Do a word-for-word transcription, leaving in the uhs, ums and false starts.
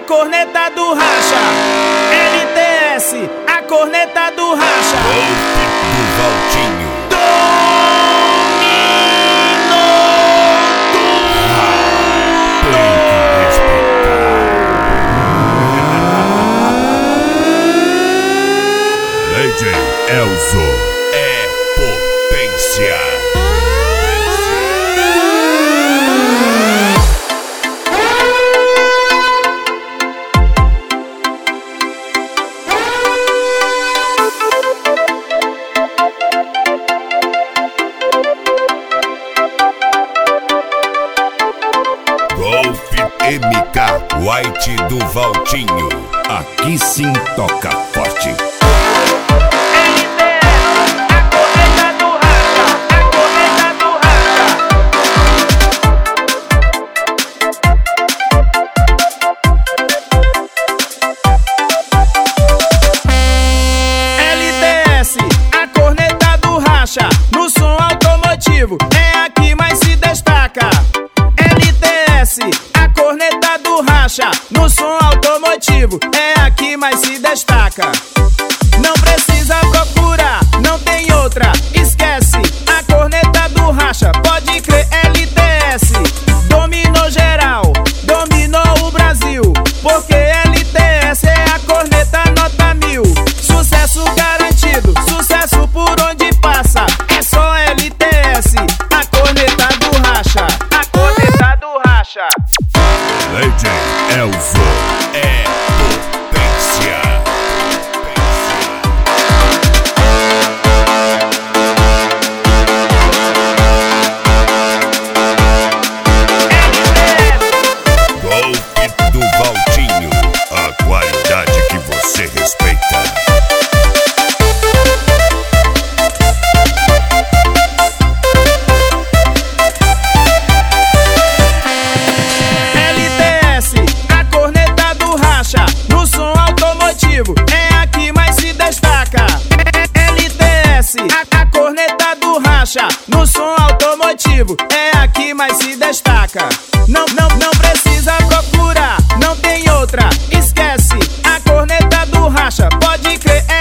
corneta do racha. L T S, a corneta do racha. Golpe do Valtinho. Legend Elzo É potência. Golpe M K White do Valtinho. Aqui sim toca forte. No som automotivo é a que mais se destaca. L T S, a corneta do racha. No som automotivo é a que mais se destaca. Não precisa procurar, não tem outra. Esquece, a corneta do racha. Pode crer, L T S dominou geral, dominou o Brasil. Porque L T S é a corneta nota mil. Sucesso garantido, sucesso por onde passa. É só L T S, a corneta do racha. A corneta do racha. Legend Elzo É potência. Golpe do Valtinho. A qualidade que você respeita. No som automotivo é a que mais se destaca. L T S, a, a corneta do racha. No som automotivo é a que mais se destaca. Não, não, não precisa procurar, não tem outra. Esquece, a corneta do racha. Pode crer, é